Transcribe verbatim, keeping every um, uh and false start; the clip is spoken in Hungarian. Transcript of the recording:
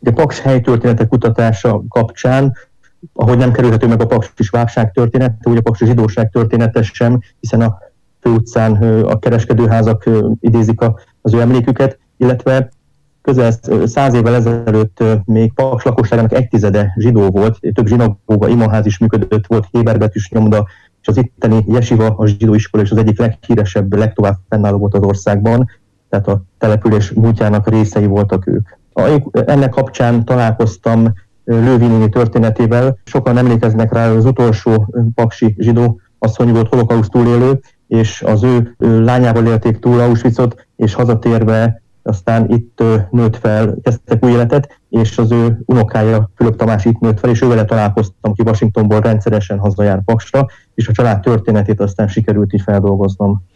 De Paks helytörténetek kutatása kapcsán, ahogy nem kerülhető meg a paksi svábság története, úgy a paksi zsidóság története sem, hiszen a főutcán a kereskedőházak idézik az ő emléküket, illetve közel száz évvel ezelőtt még Paks lakosságának egy tizede zsidó volt, több zsinagóga, imaház is működött, volt héberbetűs nyomda, és az itteni jesiva, a zsidó iskola, és az egyik leghíresebb, legtovább fennálló volt az országban, tehát a település múltjának részei voltak ők. Ennek kapcsán találkoztam Lővi néni történetével, sokan emlékeznek rá, az utolsó paksi zsidó asszony volt holokauszt túlélő, és az ő lányával élték túl Auschwitzot, és hazatérve aztán itt nőtt fel, kezdtek új életet, és az ő unokája, Fülöp Tamás itt nőtt fel, és ővele találkoztam, aki Washingtonból rendszeresen hazajár Paksra, és a család történetét aztán sikerült így feldolgoznom.